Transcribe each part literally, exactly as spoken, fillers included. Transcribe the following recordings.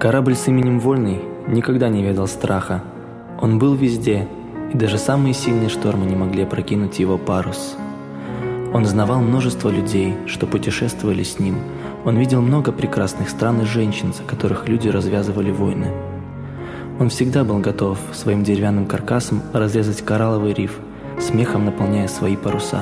Корабль с именем Вольный никогда не ведал страха. Он был везде, и даже самые сильные штормы не могли опрокинуть его парус. Он знавал множество людей, что путешествовали с ним. Он видел много прекрасных стран и женщин, за которых люди развязывали войны. Он всегда был готов своим деревянным каркасом разрезать коралловый риф, смехом наполняя свои паруса.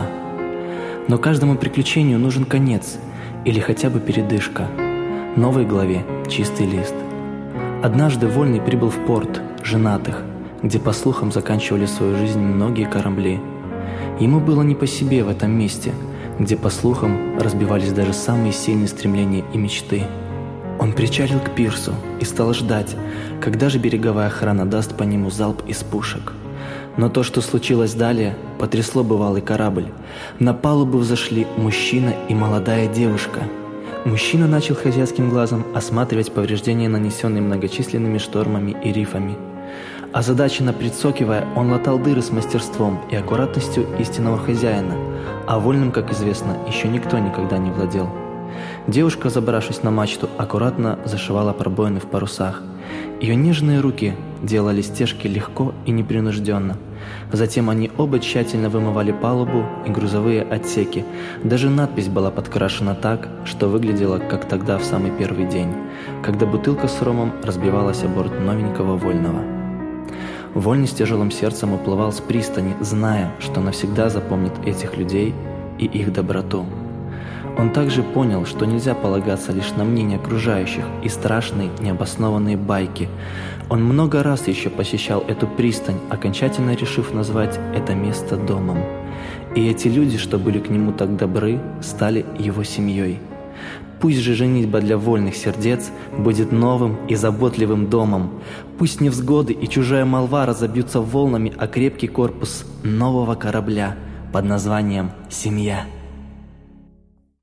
Но каждому приключению нужен конец или хотя бы передышка. Новой главе чистый лист. Однажды Вольный прибыл в порт женатых, где, по слухам, заканчивали свою жизнь многие корабли. Ему было не по себе в этом месте, где, по слухам, разбивались даже самые сильные стремления и мечты. Он причалил к пирсу и стал ждать, когда же береговая охрана даст по нему залп из пушек. Но то, что случилось далее, потрясло бывалый корабль. На палубу взошли мужчина и молодая девушка. Мужчина начал хозяйским глазом осматривать повреждения, нанесенные многочисленными штормами и рифами. Озадаченно прицокивая, он латал дыры с мастерством и аккуратностью истинного хозяина, а Вольным, как известно, еще никто никогда не владел. Девушка, забравшись на мачту, аккуратно зашивала пробоины в парусах. Ее нежные руки делали стежки легко и непринужденно. Затем они оба тщательно вымывали палубу и грузовые отсеки. Даже надпись была подкрашена так, что выглядела, как тогда в самый первый день, когда бутылка с ромом разбивалась о борт новенького Вольного. Вольный с тяжелым сердцем уплывал с пристани, зная, что навсегда запомнит этих людей и их доброту. Он также понял, что нельзя полагаться лишь на мнение окружающих и страшные необоснованные байки. Он много раз еще посещал эту пристань, окончательно решив назвать это место домом. И эти люди, что были к нему так добры, стали его семьей. Пусть же женитьба для вольных сердец будет новым и заботливым домом. Пусть невзгоды и чужая молва разобьются волнами о крепкий корпус нового корабля под названием «Семья».